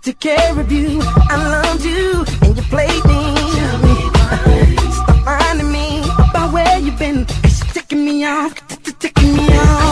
took care of you. I loved you, and you played me. Stop finding me about where you've been. It's ticking me off, ticking me off.